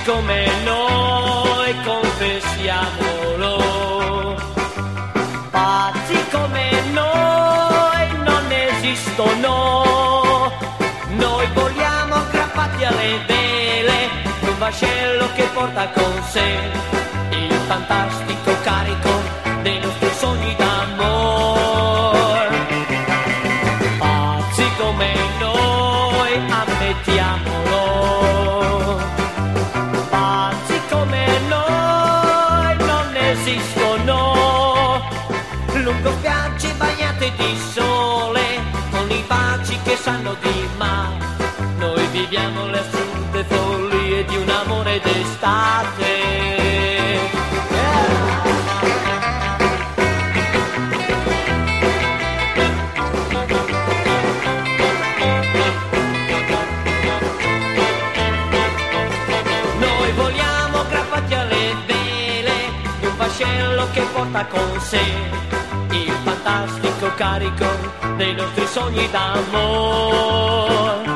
come noi, confessiamolo. Pazzi come noi non esistono. Noi vogliamo aggrappati alle vele un vascello che porta con sé il fantastico carico dei nostri sogni d'amor. Pazzi come noi, ammettiamolo. Pazzi come noi non esistono. Lungo spiagge bagnate di sole, con i baci che sanno di mare. Noi viviamo le assurde follie di un amore d'estate. Noi voliamo aggrappati alle vele di un vascello che porta con sé il fantastico carico dei nostri sogni d'amor.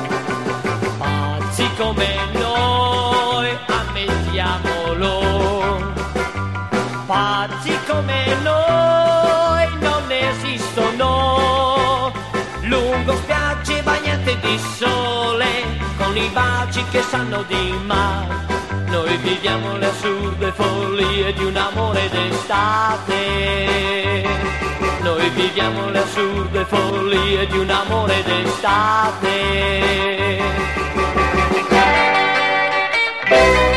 Pazzi come noi, ammettiamolo. Pazzi come noi non esistono. Lungo spiagge bagnate di sole, con i baci che sanno di mare. Noi viviamo le assurde follie di un amore d'estate. Noi viviamo le assurde follie di un amore d'estate.